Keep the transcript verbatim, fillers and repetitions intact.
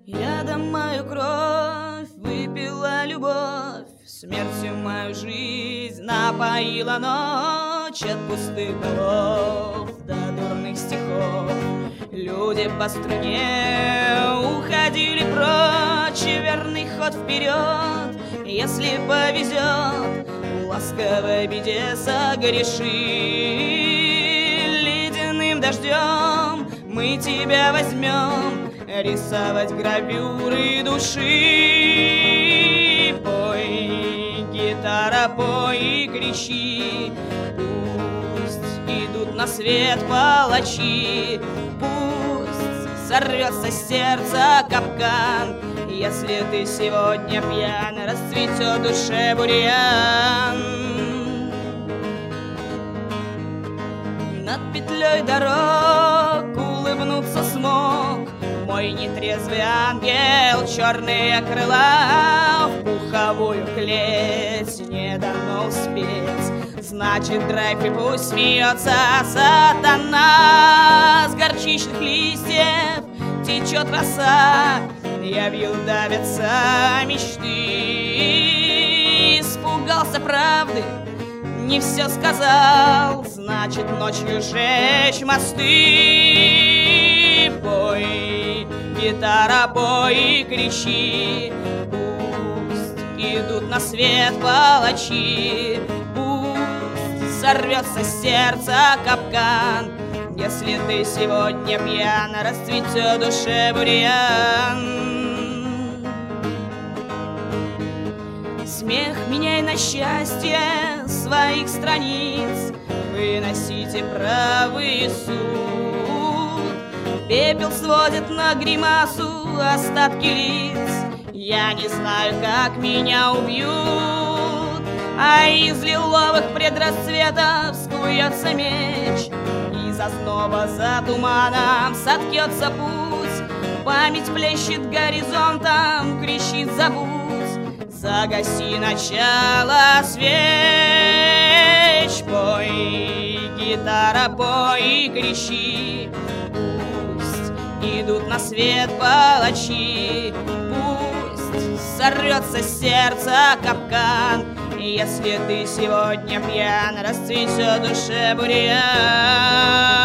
Ядом мою кровь выпила любовь, смертью мою жизнь напоила ночь. От пустых голов до дурных стихов люди по струне уходили прочь, и верный ход вперед, если повезет, в ласковой беде согреши. Ледяным дождем мы тебя возьмем рисовать гравюры души. Пой, гитара, пой и кричи, пусть идут на свет палачи, пусть сорвется с сердца капкан, если ты сегодня пьян, расцветет в душе бурьян. Над петлей дорог улыбнуться смог мой нетрезвый ангел, черные крыла в пуховую клеть не дано успеть. Значит, драйв и пусть смеется сатана. С горчичных листьев течет роса, явью давятся мечты. Испугался правды, не все сказал, значит, ночью жечь мосты. Пой, гитара, пой и кричи, пусть идут на свет палачи, пусть сорвется с сердца капкан, если ты сегодня пьян, расцветет в душе бурьян. Смех меняй на счастье своих страниц, выносите правый суд. Пепел сводит на гримасу остатки лиц, я не знаю, как меня убьют. А из лиловых предрассветов скуется меч, из озноба за туманом соткется путь. Память плещет горизонтом, кричит забудь. Загаси начало свеч. Пой, гитара, пой и кричи, пусть идут на свет палачи, пусть сорвется с сердца капкан, если ты сегодня пьян, расцветет в душе бурьян.